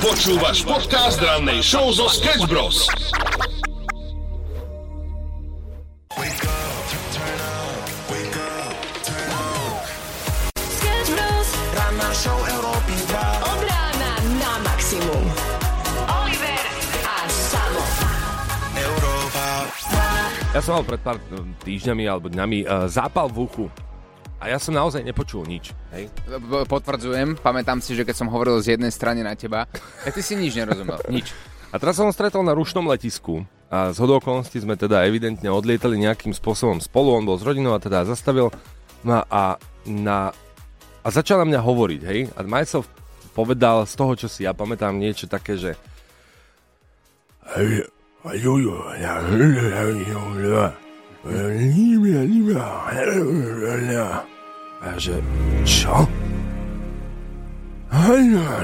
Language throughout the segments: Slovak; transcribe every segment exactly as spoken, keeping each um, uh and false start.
Počúvaš podcast rannej show zo Sketch Bros. Sketch Bros. Ranná show Európy dva. Od rána na maximum. Oliver a Samo. Európa dva. Ja som mal pred pár týždňami alebo dňami uh, zápal v uchu. A ja som naozaj nepočul nič. Hej? Potvrdzujem, pamätám si, že keď som hovoril z jednej strany na teba, tak ty si nič nerozumel. Nič. A teraz som ho stretol na rušnom letisku a z hodou okolností sme teda evidentne odlietali nejakým spôsobom spolu. On bol s rodinou a teda zastavil no a, na, a začal na mňa hovoriť. Hej? A Majsov povedal z toho, čo si ja pamätám, niečo také, že a že čo? A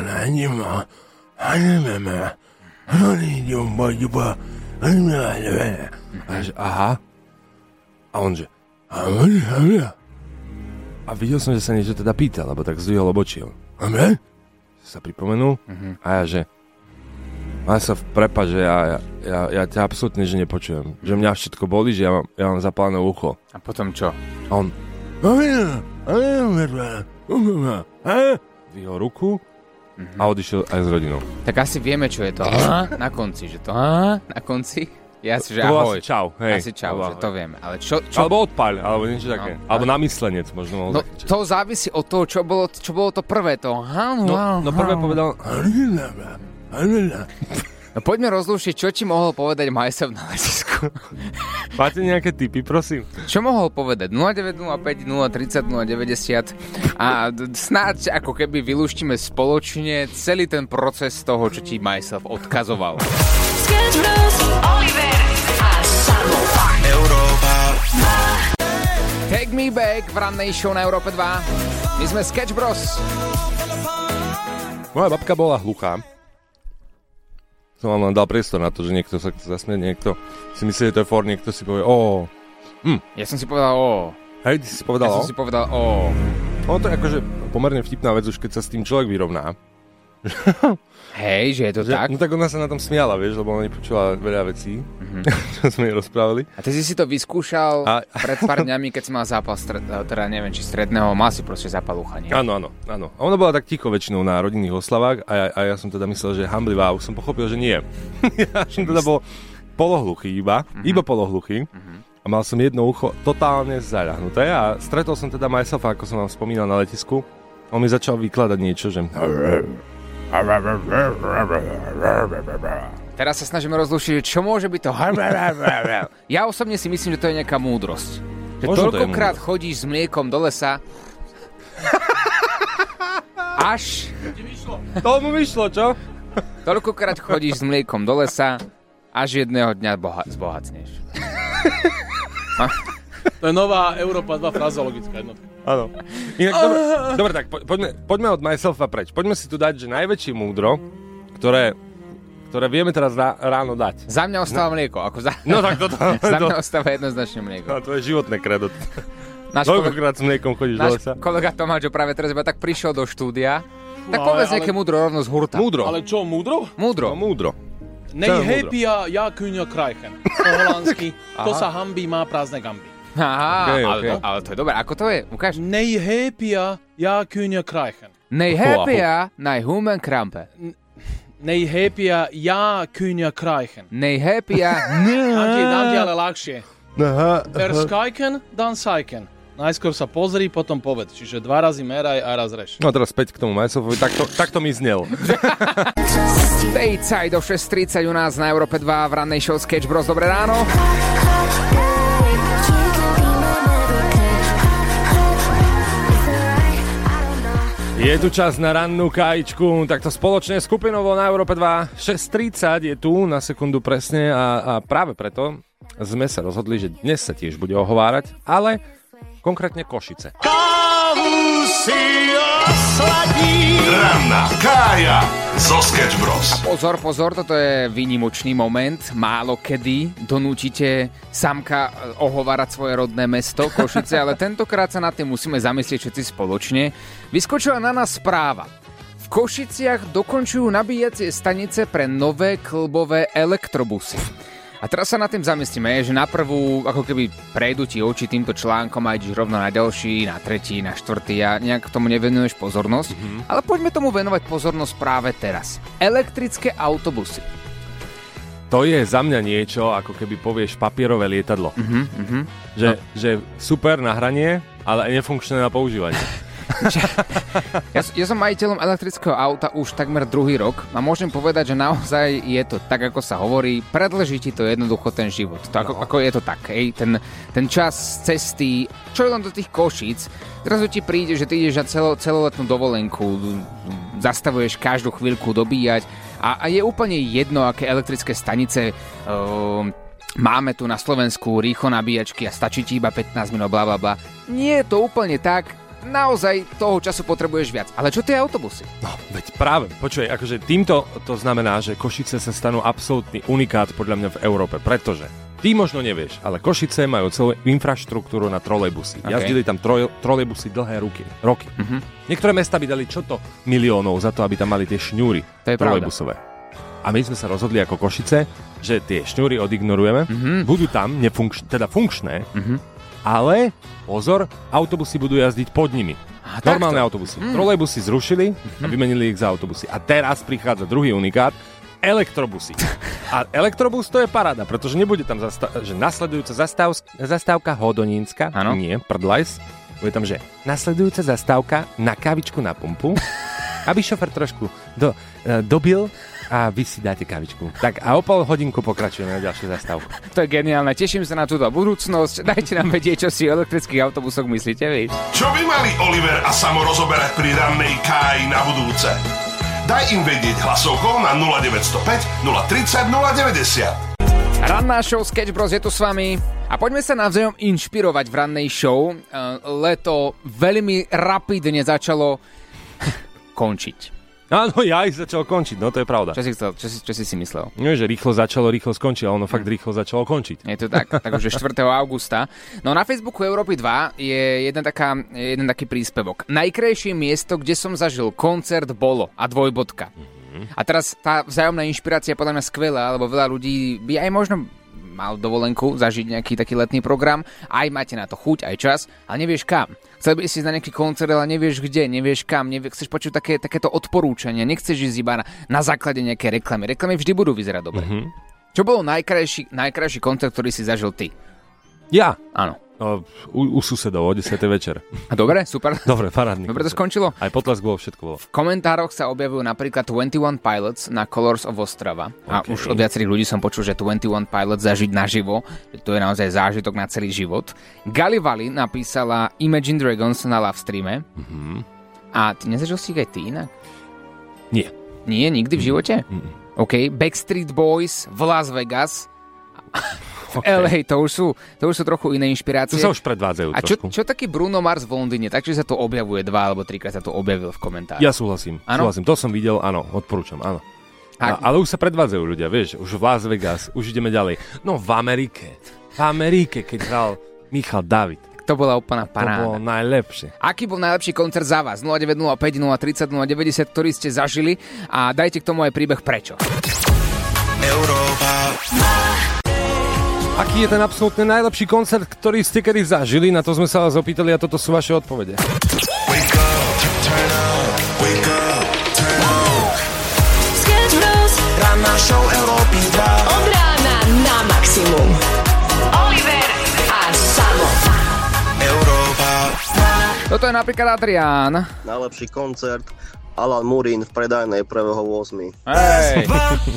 že aha. A on že a videl som, že sa niečo teda pýtal, lebo tak zdvihol obočie. Amen? Sa pripomenul uh-huh. A ja že a sa prepáč, že ja, ja, ja, ja ťa absolútne že nepočujem. Že mňa všetko bolí, že ja mám, ja mám zapálené ucho. A potom čo? A on vyhol ruku a odišiel aj s rodinou. Tak asi vieme, čo je to. Na konci, že to na konci je asi, že to ahoj. Asi čau. Hej. Asi čau, že to vieme. Ale čo, čo... Alebo odpaľ, alebo niečo také. No, alebo namyslenec možno. No, to závisí od toho, čo bolo, čo bolo to prvé. To. No, no prvé povedal... No poďme rozlúšiť, čo ti mohol povedať Majsov na letisku. Máte nejaké tipy, prosím? Čo mohol povedať? nula deväť nula päť nula tridsať nula deväťdesiat a snáď ako keby vylúštime spoločne celý ten proces toho, čo ti Majsov odkazoval. Sketch Bros. Oliver a Samo. Európa dva. Take me back v rannej show na Európe dva. My sme Sketch Bros. Moja babka bola hluchá. Som vám len dal priestor na to, že niekto sa zasmie, niekto si myslí, že to je for, niekto si povie ó. Hm. Ja som si povedal ó. Hej, ty si povedal ó? Ja som si povedal ó. Ono to je akože pomerne vtipná vec, už keď sa s tým človek vyrovná. Hej, že je to že, tak? No tak ona sa na tom smiala, vieš, lebo ona nepočula veľa vecí, mm-hmm. čo sme jej rozprávali. A ty si si to vyskúšal a... pred pár dňami, keď si mal zápal, stred, teda neviem, či stredného, mal si proste zápal ucha, nie? Áno, áno, áno. A ona bola tak ticho väčšinou na rodinných oslavách a ja, a ja som teda myslel, že hamblivá, už som pochopil, že nie. Ja som teda bol polohluchý iba, mm-hmm. iba polohluchý. Mm-hmm. A mal som jedno ucho totálne zaľahnuté a stretol som teda Majsofa, ako som vám spomínal na letisku. On mi začal vykladať niečo, že... Teraz sa snažíme rozlúšiť, čo môže byť to. Ja osobne si myslím, že to je nejaká múdrosť. Že toľkokrát chodíš s mliekom do lesa, až... To mu vyšlo, čo? Toľkokrát chodíš s mliekom do lesa, až jedného dňa boha- zbohacneš. To je nová Európa dva frazologická jednotka. Áno. Inak, dobre, dobre, tak po, poďme, poďme od myselfa preč. Poďme si tu dať, že najväčšie múdro, ktoré, ktoré vieme teraz rá, ráno dať. Za mňa ostáva no. mlieko. Ako za... No tak toto. Za mňa ostáva jednoznačne mlieko. No, to je životné kredo. Koľkokrát s mliekom chodíš do lesa? Náš kolega Tomáš, čo práve teraz iba tak prišiel do štúdia, tak no, povedz ale... nejaké múdro rovno z hurta. Múdro. Ale čo, múdro? Múdro. No, múdro. Nejhépia ja kúňa krajchen. Po holandsky. To sa hambí, má prázdne gamby. Aha, okay, ale, okay. To, ale to je dobré. Ako to je? Ukáž. Nejhépia ja kúňa krajchen. Nejhépia najhumen krampe. Nejhépia ja kúňa krajchen. Nejhépia... Dám ti, dám ti ale ľahšie. Er skajken, dan sajken. Najskôr sa pozri, potom povedz. Čiže dva razy meraj a raz reš. No teraz späť k tomu Majsofovi, takto, takto mi znel. Stateside do šesť tridsať u nás na Európe dva v rannej show Sketch Bros. Dobré ráno. Je tu čas na rannú kájičku, takto spoločne skupinovo na Európe dva. šesť tridsať je tu na sekundu presne a, a práve preto sme sa rozhodli, že dnes sa tiež bude ohovárať, ale konkrétne Košice. Kávu si osladí. Ranná kája zo Sketch Bros. Pozor, pozor, toto je výnimočný moment. Málo kedy donúčite Samka ohovárať svoje rodné mesto Košice, ale tentokrát sa nad tým musíme zamyslieť všetci spoločne. Vyskočila na nás správa. V Košiciach dokončujú nabíjacie stanice pre nové klbové elektrobusy. A teraz sa nad tým zamyslíme, že na prvú, ako keby prejdú ti oči týmto článkom a ideš rovno na ďalší, na tretí, na štvrtý a nejak tomu nevenuješ pozornosť. Mm-hmm. Ale poďme tomu venovať pozornosť práve teraz. Elektrické autobusy. To je za mňa niečo, ako keby povieš papierové lietadlo. Mm-hmm, mm-hmm. Že, no. že super na hranie, ale nefunkčné na používanie. ja, ja som majiteľom elektrického auta už takmer druhý rok a môžem povedať, že naozaj je to tak, ako sa hovorí, predĺží ti to jednoducho ten život. To, ako, no. ako je to tak, hej? Ten, ten čas cesty, čo je len do tých Košíc, zrazu ti príde, že ty ideš na celo, celoletnú dovolenku, zastavuješ každú chvíľku dobíjať a, a je úplne jedno, aké elektrické stanice um, máme tu na Slovensku, rýchlo nabíjačky a stačí ti iba pätnásť minút, bla bla bla. Nie je to úplne tak. Naozaj toho času potrebuješ viac. Ale čo tie autobusy? No, veď práve. Počuj, akože týmto to znamená, že Košice sa stanú absolútny unikát podľa mňa v Európe, pretože ty možno nevieš, ale Košice majú celú infraštruktúru na trolejbusy. Okay. Jazdili tam troj, trolejbusy dlhé ruky, roky. Uh-huh. Niektoré mesta by dali čo to miliónov za to, aby tam mali tie šňúry trolejbusové. A my sme sa rozhodli ako Košice, že tie šňúry odignorujeme, uh-huh. budú tam nefunkč- teda funkčné, uh-huh. ale pozor, autobusy budú jazdiť pod nimi. A normálne takto. Autobusy. Mm. Trolejbusy zrušili a vymenili ich za autobusy. A teraz prichádza druhý unikát, elektrobusy. A elektrobus to je paráda, pretože nebude tam zasta- že nasledujúca zastav- zastávka Hodonínska, ano. Nie, Prdlajs. Bude tam, že nasledujúca zastávka na kávičku na pumpu, aby šofer trošku do, uh, dobil a vy si dáte kavičku. Tak a o pol hodinku pokračujeme na ďalšiu zastávku. To je geniálne, teším sa na túto budúcnosť. Dajte nám vedieť, čo si o elektrických autobusoch myslíte vy. Čo by mali Oliver a Samo rozoberať pri rannej káji na budúce? Daj im vedieť hlasovkou na nula deväť nula päť, nula tridsať, nula deväťdesiat. Ranná show Sketch Bros je tu s vami a poďme sa navzájom inšpirovať v rannej show. Leto veľmi rapidne začalo končiť. Áno, ja ich začal končiť, no to je pravda. Čo si chcel, čo si, čo si si myslel? Nie, že rýchlo začalo, rýchlo skončilo, ono fakt rýchlo začalo končiť. Je to tak, tak už je štvrtého augusta. No na Facebooku Európy dva je jeden, taká, jeden taký príspevok. Najkrajšie miesto, kde som zažil koncert bolo a dvojbodka. Mm-hmm. A teraz tá vzájomná inšpirácia je podľa mňa skvelá, lebo veľa ľudí by aj možno mal dovolenku zažiť nejaký taký letný program, aj máte na to chuť, aj čas, ale nevieš kam. Chcel by si ísť na nejaký koncert, ale nevieš kde, nevieš kam, nevie, chceš počuť také, takéto odporúčania, nechceš ísť iba na, na základe nejaké reklamy. Reklamy vždy budú vyzerať dobre. Mm-hmm. Čo bol najkrajší, najkrajší koncert, ktorý si zažil ty? Ja? Áno. O, u, u susedov o desiatej večer. A dobre, super. Dobre, parádny. Dobre to skončilo? Aj potlesk bolo, všetko bolo. V komentároch sa objavujú napríklad dvadsaťjeden Pilots na Colors of Ostrava. Okay. A už od viacerých ľudí som počul, že dvadsaťjeden Pilots zažiť naživo, to je naozaj zážitok na celý život. Galivali napísala Imagine Dragons na live streame. Mm-hmm. A ty nezažil si ich aj ty inak? Nie. Nie? Nikdy v živote? Mm-hmm. OK. Backstreet Boys v Las Vegas. Okay. el ej, to už, sú, to už sú trochu iné inšpirácie. Tu sa už predvádzajú a čo, čo taký Bruno Mars v Londýne? Takže sa to objavuje dva alebo trikrát sa to objavil v komentári. Ja súhlasím, súhlasím. To som videl, áno, odporúčam, áno. A, ale už sa predvádzajú ľudia, vieš, už v Las Vegas, už ideme ďalej. No v Amerike, v Amerike, keď hral Michal David. To bola úplná paráda. To bolo najlepšie. Aký bol najlepší koncert za vás? nula deväť nula päť, nula tridsať, nula deväťdesiat, ktorý ste zažili a dajte k tomu aj príbeh prečo. Európa. Aký je ten absolútne najlepší koncert, ktorý ste kedy zažili? Na to sme sa vás opýtali a toto sú vaše odpovede. Wake up, turn up, wake up, turn up. Sketch Bros. Ranná show Európy dva. Od rána na maximum. Oliver a Samo. Európa. Toto je napríklad Adrián. Najlepší koncert Alan Murin v predajnej prvého ôsmeho Hej.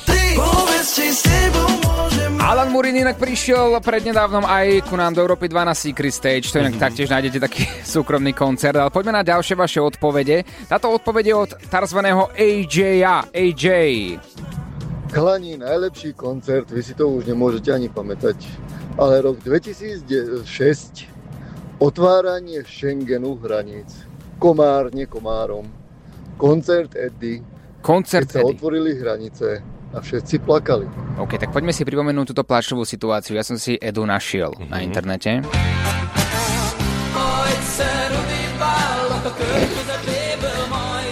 Alan Murin inak prišiel prednedávnom aj ku nám do Európy dva na Secret Stage, to inak mm-hmm. taktiež nájdete taký súkromný koncert, ale poďme na ďalšie vaše odpovede. Táto odpovede od takzvaného á džeja. á džej. Chalani, najlepší koncert, vy si to už nemôžete ani pamätať, ale rok dvetisícšesť, otváranie Schengenu hraníc, komár, nie komárom, koncert Eddie, koncert keď sa Eddie. Otvorili hranice a všetci plakali. OK, tak poďme si pripomenúť túto pláčovú situáciu. Ja som si Edu našiel mm-hmm. na internete.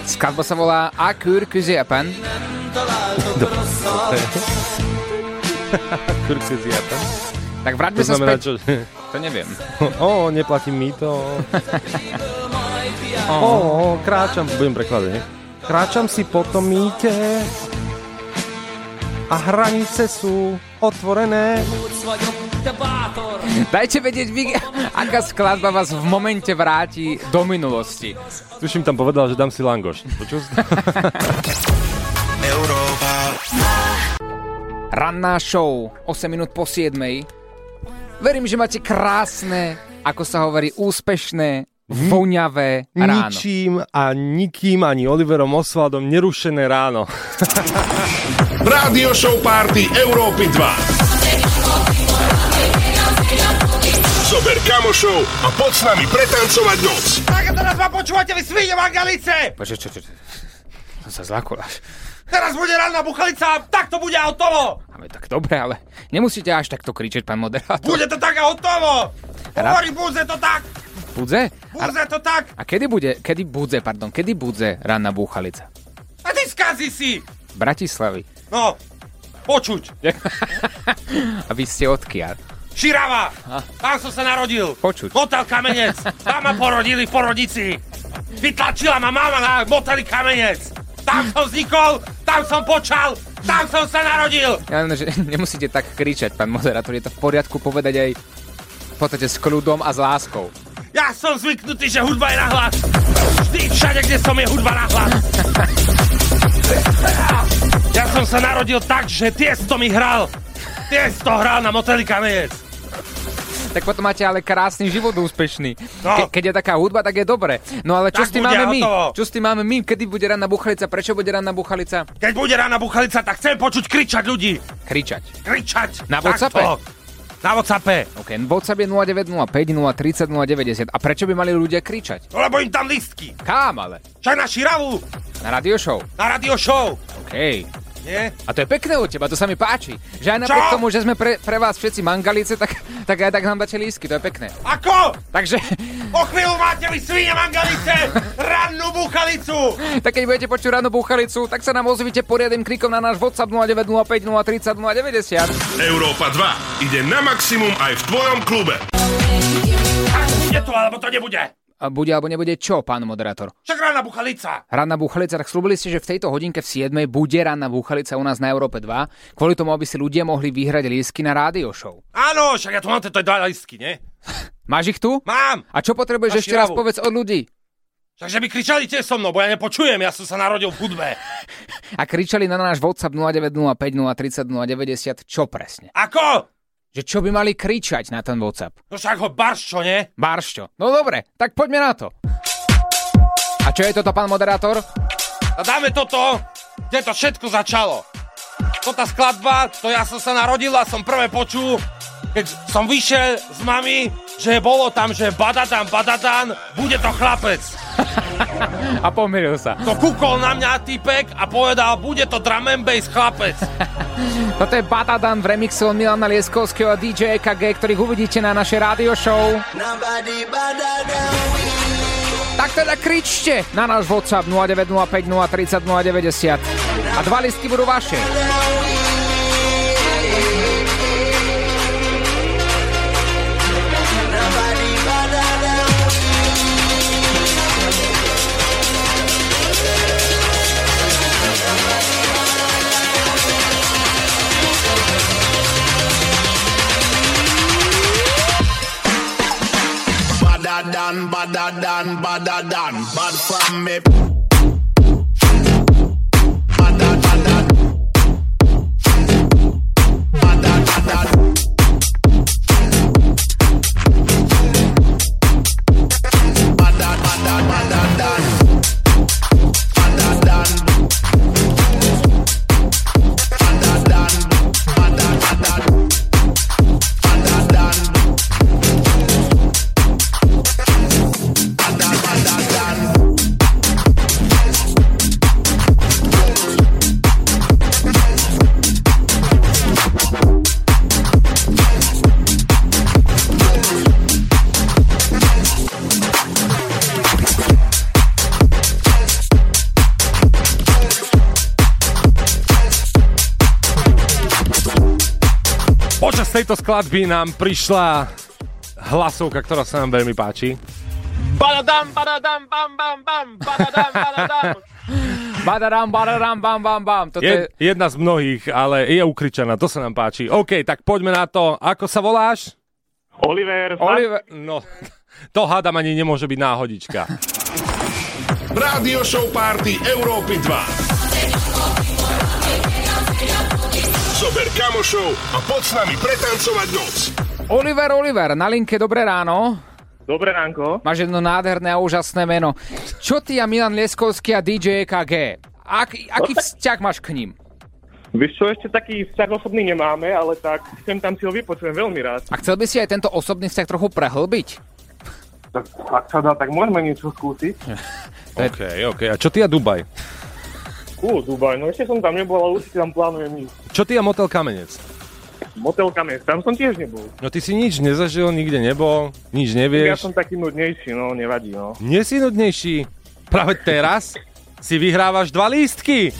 Skladba sa volá A Kyrgyzstan. Kyrgyzstan. Tak vráťme sa znamená, späť. Čo? To neviem. Ó, neplatím mýto. Ó, kráčam, budem prekladať, ne? Kráčam si po tom mýte a hranice sú otvorené. Dajte vedieť vy, aká skladba vás v momente vráti do minulosti. Tuším, tam povedal, že dám si langoš. Počul si? Európa. Ranná show, osem minút po siedmej. Verím, že máte krásne, ako sa hovorí, úspešné, voňavé ráno. Ničím a nikým, ani Oliverom Osvaldom nerušené ráno. Rádio show party Európy dva. Zober kamošov a poď s nami pretancovať noc. Tak a teraz ma počúvate, vy svine mangalice! Počkaj, čo, čo, čo, čo sa zlakoláš. Teraz bude ranná buchalica a tak to bude a hotovo! Ale tak dobre, ale nemusíte až takto kričať, pán moderátor. Bude to tak a hotovo! Hovorí, budze to tak! Budze? Budze to tak! A kedy bude, kedy budze, pardon, kedy budze ranná búchalica? A ty skazí si! V Bratislavy. No, počuť. A vy ste odkiaľ? Širava! Tam som sa narodil. Počuť. Motel Kamenec. Tam ma porodili v porodici. Vytlačila ma mama na moteli Kamenec. Tam som vznikol, tam som počal, tam som sa narodil. Ja len, že nemusíte tak kričať, pán moderátor. Je to v poriadku povedať aj v podstate s kľudom a s láskou. Ja som zvyknutý, že hudba je na hlas. Vždy, všade, kde som, je hudba na hlas. Ja som sa narodil tak, že Tiesto mi hral. Tiesto hral na moteli Kamenec. Tak potom máte ale krásny život úspešný. No. Ke- keď je taká hudba, tak je dobre. No ale čo Tak s tým bude, máme my? hotovo. Čo s tým máme my? Kedy bude ranná buchalica? Prečo bude ranná buchalica? Keď bude rána buchalica, tak chcem počuť kričať ľudí. Kričať. Kričať. Na Takto. WhatsAppe? Na WhatsAppe. OK, WhatsApp je nula deväť nula päť nula tri nula nula deväťdesiat. A prečo by mali ľudia kričať? No, lebo im tam listky. Kam ale? Čak na Širavu. Na radio show. Na radio show. OK. Nie? A to je pekné od teba, to sa mi páči. Že aj napriek Čo? tomu, že sme pre, pre vás všetci mangalice, tak, tak aj tak nám dáte lístky, to je pekné. Ako? Takže, O chvíľu máte vy svine mangalice. Rannú buchalicu. tak keď budete počuť rannú buchalicu, tak sa nám ozvite poriadnym krikom na náš WhatsApp nula deväť nula päť nula tri nula nula deväťdesiat. Európa dva ide na maximum aj v tvojom klube. Tak bude to, alebo to nebude. A bude alebo nebude čo, pán moderátor? Však ranná buchalica. Ranná búchalica, tak slúbili ste, že v tejto hodinke v siedmej bude ranná búchalica u nás na Európe dva, kvôli tomu, aby si ľudia mohli vyhrať lístky na rádio show. Áno, však ja tu mám tieto dva listky, nie? Máš ich tu? Mám. A čo potrebuješ Na ešte raz Širavu. povedz od ľudí? Takže by kričali tiež so mnou, bo ja nepočujem, ja som sa narodil v hudbe. A kričali na náš WhatsApp nula deväť nula päť nula tri nula nula deväťdesiat, čo presne? Ako? Že čo by mali kričať na ten WhatsApp? No však ho barščo, nie? Baršťo. No dobre, tak poďme na to. A čo je toto, pán moderátor? A dáme toto, kde to všetko začalo. Toto skladba, to ja som sa narodil a som prvé počul, keď som vyšiel s mami, že bolo tam, že badadan, badadan, bude to chlapec. A pomýlil sa. To kúkol na mňa týpek a povedal, bude to drum and bass chlapec. Toto je Badadan v remixe od Milana Lieskovského a dý džej é ká gé, ktorých uvidíte na našej rádio show. Tak teda kričte na náš WhatsApp nula deväť nula päť nula tri nula nula deväťdesiat. A dva listky budú vaše. Badadan, badadan, badadan, bad from me. Badadadan, badadadan. Badad, badad, badadan, badadan. Badadan, badadadan, badadan. tejto skladby nám prišla hlasovka, ktorá sa nám veľmi páči. Badadam, badadam, bam, bam, bam, badadam, badadam. Badadam, badadam, bam, bam, bam. Toto je... Jedna z mnohých, ale je ukričaná, to sa nám páči. OK, tak poďme na to. Ako sa voláš? Oliver. Oliver, no, to hádam ani nemôže byť náhodička. Rádio show party Európy dva. Zober kamošov a poď s nami pretancovať noc. Oliver, Oliver, na linke, dobré ráno. Dobré ránko. Máš jedno nádherné a úžasné meno. Čo ty a Milan Lieskovský a dý džej é ká gé? Ak, aký vzťah máš k ním? Vieš čo, ešte taký vzťah osobný nemáme, ale tak sem tam si ho vypočujem veľmi rád. A chcel by si aj tento osobný vzťah trochu prehlbiť? Tak ak sa dá, tak môžeme niečo skúsiť. OK, OK. A čo ty a Dubaj? Ú, Dubaj, no ešte som tam nebol, ale určite tam plánujem ísť. Čo ty a Motel Kamenec? Motel Kamenec, tam som tiež nebol. No ty si nič nezažil, nikde nebol, nič nevieš. Ja som taký nudnejší, no nevadí, no. Nie si nudnejší. Práve teraz si vyhrávaš dva lístky.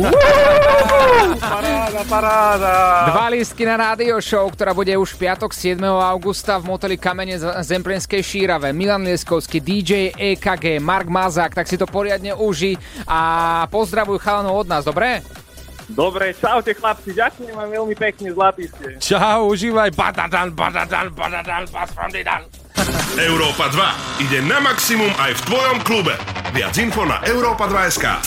Paráda, paráda. Dva lístky na rádio show, ktorá bude už v piatok siedmeho augusta v moteli Kamene z Zemplínskej Šírave. Milan Lieskovský, dý džej é ká gé, Mark Mazák, tak si to poriadne uži a pozdravuj chalanov od nás, dobre? Dobre, čaute chlapci, ďakujem vám veľmi pekne, zlatý ste. Čau, užívaj, badadan, badadan, badadan, basfandidan. Európa dva ide na maximum aj v tvojom klube. Viac info na Európa dva bodka es ká.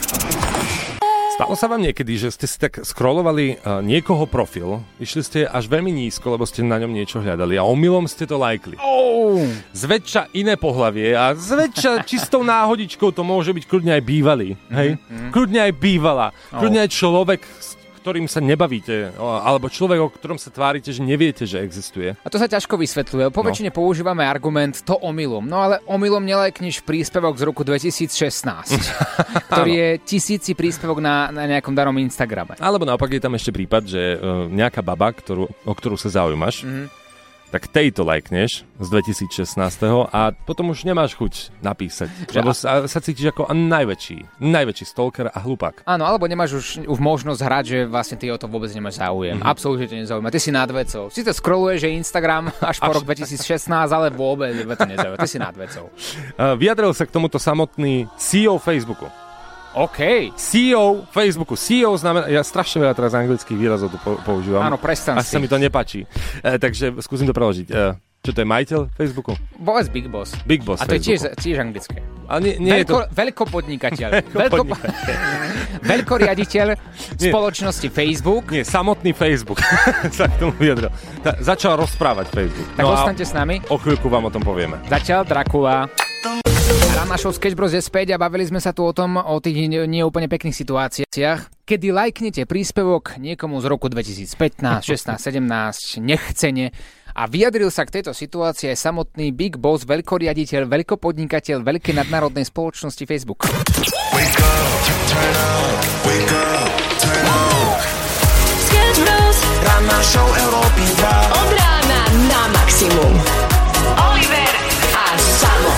Stalo sa vám niekedy, že ste si tak scrollovali uh, niekoho profil, išli ste až veľmi nízko, lebo ste na ňom niečo hľadali a omylom ste to lajkli. Oh. Zväčša iné pohlavie a zväčša čistou náhodičkou to môže byť kľudne aj bývalý. Hej? Mm-hmm. Kľudne aj bývala. Oh. Kľudne aj človek, s ktorým sa nebavíte, alebo človek, o ktorom sa tvárite, že neviete, že existuje. A to sa ťažko vysvetľuje. Po väčšine no. používame argument to omylom. No ale omylom nelajkneš príspevok z roku dvetisícšestnásť, ktorý je tisíci príspevok na, na nejakom danom Instagrame. Alebo naopak je tam ešte prípad, že uh, nejaká baba, ktorú, o ktorú sa zaujímaš, mm-hmm. tak tejto lajkneš z dvetisícšestnásť a potom už nemáš chuť napísať. Lebo sa, sa cítiš ako najväčší, najväčší stalker a hlupák. Áno, alebo nemáš už, už možnosť hrať, že vlastne ty o to vôbec nemáš záujem. Mm-hmm. Absolútne ťa nezaujíma. Ty si nad vecou. Si to scrolluješ, že Instagram až po rok dvetisícšestnásť, ale vôbec to nezaujíma. Ty si nad vecou. Uh, vyjadril sa k tomuto samotný sí í ó Facebooku. OK. sí í ó Facebooku. sí í ó znamená, ja strašne veľa teraz anglických výrazov tu používam. Áno, prestan si. Až sa mi to nepáči. E, takže skúsim to preložiť. E, čo to je majiteľ Facebooku? Boss Big Boss. Big Boss A to Facebooku. je tiež, tiež anglické. A nie, nie Veľko, je to... Veľkopodnikateľ. Veľkopodnikateľ. Veľkoriaditeľ spoločnosti Facebook. Nie, samotný Facebook sa k tomu vyjadril. Ta, začal rozprávať Facebook. Tak no ostaňte s nami. O chvíľku vám o tom povieme. Zatiaľ Dracula. Rána show Sketch Bros je späť a bavili sme sa tu o tom, o tých neúplne pekných situáciách, kedy lajknete príspevok niekomu z roku dvetisícpätnásť, šestnásť, sedemnásť, nechcene a vyjadril sa k tejto situácii aj samotný Big Boss, veľkoriaditeľ, veľkopodnikateľ veľkej nadnárodnej spoločnosti Facebook. Wake up, turn up, wake up, turn up. Sketch Bros. Rána show Európy dva. Od rána na maximum. Oliver a Samo.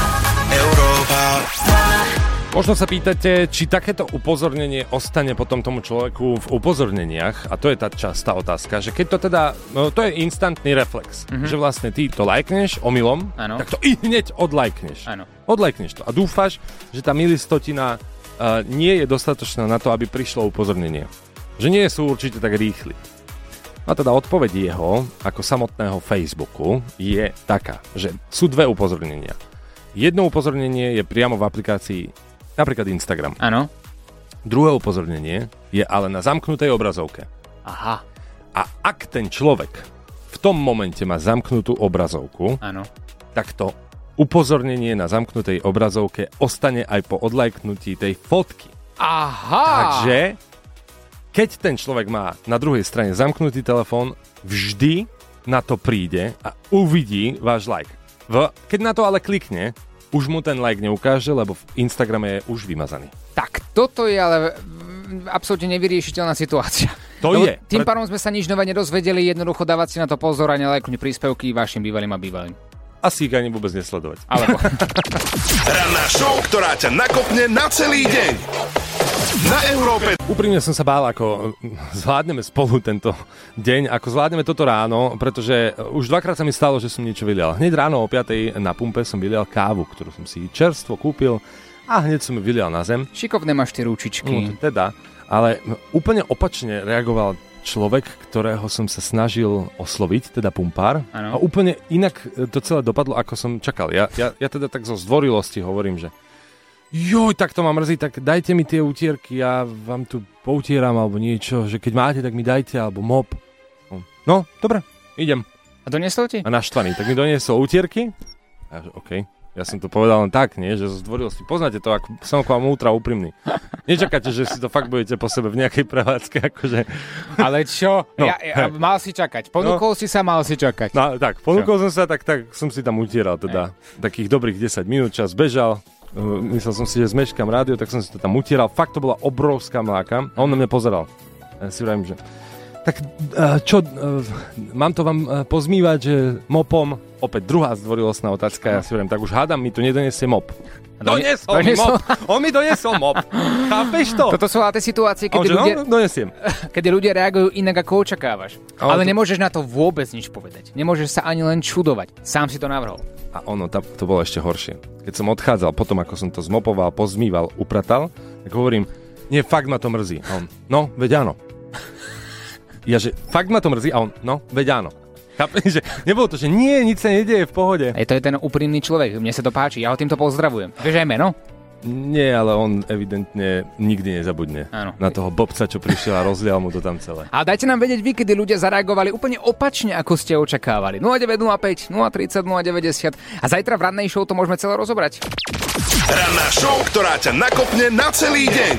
Európa dva. Možno sa pýtate, či takéto upozornenie ostane potom tomu človeku v upozorneniach, a to je tá častá otázka, že keď to teda, no, to je instantný reflex, mm-hmm. že vlastne ty to lajkneš omylom, ano. tak to i hneď odlajkneš. Ano. Odlajkneš to a dúfaš, že tá milistotina uh, nie je dostatočná na to, aby prišlo upozornenie. Že nie sú určite tak rýchli. A teda odpoveď jeho, ako samotného Facebooku, je taká, že sú dve upozornenia. Jedno upozornenie je priamo v aplikácii napríklad Instagram. Áno. Druhé upozornenie je ale na zamknutej obrazovke. Aha. A ak ten človek v tom momente má zamknutú obrazovku, áno. tak to upozornenie na zamknutej obrazovke ostane aj po odlajknutí tej fotky. Aha. Takže keď ten človek má na druhej strane zamknutý telefón, vždy na to príde a uvidí váš like. V, keď na to ale klikne, už mu ten like neukáže, lebo v Instagrame je už vymazaný. Tak toto je ale absolútne nevyriešiteľná situácia. To no, je. Tým pádom sme sa nič nové nedozvedeli, jednoducho dávať si na to pozor a nelajknúť príspevky vašim bývalým a bývalým. Asi ich ani vôbec nesledovať. Alebo. Ranná show, ktorá ťa nakopne na celý deň. na Európe. Úprimne som sa bál, ako zvládneme spolu tento deň, ako zvládneme toto ráno, pretože už dvakrát sa mi stalo, že som niečo vylial. Hneď ráno o piatej na pumpe som vylial kávu, ktorú som si čerstvo kúpil a hneď som ju vylial na zem. Šikovné máš tie ručičky. No, teda, ale úplne opačne reagoval človek, ktorého som sa snažil osloviť, teda pumpár. Ano. A úplne inak to celé dopadlo, ako som čakal. Ja, ja, ja teda tak zo zdvorilosti hovorím, že joj, tak to ma mrzí, tak dajte mi tie utierky, ja vám tu poutieram alebo niečo, že keď máte, tak mi dajte, alebo mop. No, dobre, idem. A doniesol ti? A naštvaný, tak mi doniesol utierky. A že okej. Okay. Ja som to povedal len tak, nie? Že zo zdvorilosti. Poznáte to, ako som k vám ultra úprimný. Nečakáte, že si to fakt budete po sebe v nejakej prevádzke, akože... Ale čo? No, ja, ja, mal si čakať. Ponúkol no. si sa, mal si čakať. No, tak, ponúkol čo? som sa, tak, tak som si tam utieral teda. Ej. Takých dobrých desať minút, čas bežal. Myslel som si, že zmeškam rádio, tak som si to tam utieral. Fakt to bola obrovská mláka. A on na mňa pozeral. Ja si vravím, že... Tak čo, mám to vám pozmývať, že mopom, opäť druhá zdvorilostná otázka, ja si viem, tak už hádam, mi tu nedoniesie mop. Doniesol mi mop, on mi doniesol mop, chápeš to? Toto sú ale tie situácie, kedy že, ľudia, no, donesiem. kedy ľudia reagujú inak, ako očakávaš. Ale, ale to... nemôžeš na to vôbec nič povedať. Nemôžeš sa ani len čudovať. Sám si to navrhol. A ono, to, to bolo ešte horšie. Keď som odchádzal, potom ako som to zmopoval, pozmýval, upratal, tak hovorím, nie, fakt ma to mrzí. A on, no, veď áno. Ja, že fakt ma to mrzí a on, no, veď áno. Chápem, že nebolo to, že nie, nič sa nedieje v pohode. Aj to je ten úprimný človek, mne sa to páči, ja ho týmto pozdravujem. Vieš aj meno? Nie, ale on evidentne nikdy nezabudne áno. na toho bobca, čo prišiel a rozlial mu to tam celé. A dajte nám vedieť vy, kedy ľudia zareagovali úplne opačne, ako ste očakávali. nula deväť nula päť, nula tridsať, nula deväťdesiat a zajtra v rannej show to môžeme celé rozobrať. Ranná show, ktorá ťa nakopne na celý deň.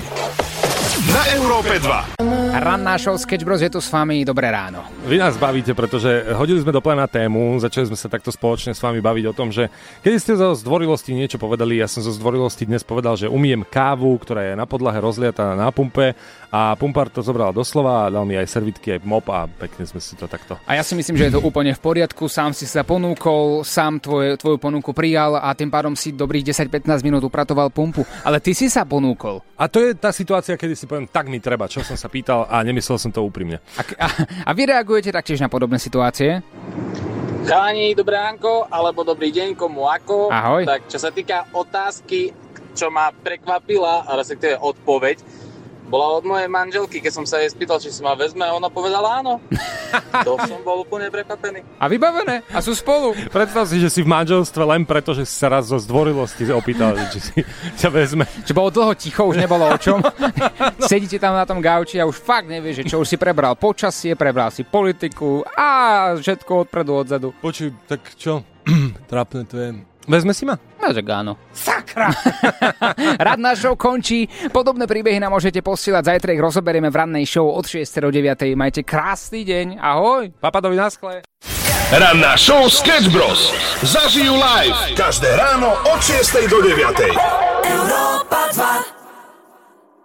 Na Európe dva. Ranná show Sketch Bros je tu s vami, dobré ráno. Vy nás bavíte, pretože hodili sme do pléna tému, začali sme sa takto spoločne s vami baviť o tom, že keď ste zo zdvorilosti niečo povedali, ja som zo zdvorilosti dnes povedal, že umiem kávu, ktorá je na podlahe rozliata na pumpe a pumpár to zobral doslova a dal mi aj servitky, aj mop a pekne sme si to takto. A ja si myslím, že je to úplne v poriadku, sám si sa ponúkol, sám tvoje, tvoju ponuku prijal a tým pádom si dobrých desať pätnásť minút upratoval pumpu, ale ty si sa ponúkol. A to je tá situácia, kedy si poviem, tak mi treba, čo som sa pýtal a nemyslel som to úprimne. A, a, a vy reagujete taktiež na podobné situácie? Chalani, dobré ránko, alebo dobrý deň, komu ako. Ahoj. Tak čo sa týka otázky, čo ma prekvapila, a respektíve odpoveď, bola od mojej manželky, keď som sa jej spýtal, či si ma vezme, a ona povedala áno. To som bol úplne prekvapený. A vybavené, a sú spolu. Predstav si, že si v manželstve len preto, že si sa raz zo zdvorilosti opýtal, či si ťa vezme. Čo bolo dlho ticho, už nebolo o čom. No. Sedíte tam na tom gauči a už fakt nevieš, že čo už si prebral počasie, prebral si politiku a všetko odpredu, odzadu. Počuj, tak čo? Trápne to je. Vezme si ma? No, tak áno. Sakra! Ranná show končí. Podobné príbehy nám môžete posielať. Zajtra ich rozoberieme v rannej show od šiestej do deviatej. Majte krásny deň. Ahoj. Papadovi na skle. Ranná show Sketch Bros. Zažijú live každé ráno od šiestej do deviatej. Európa dva.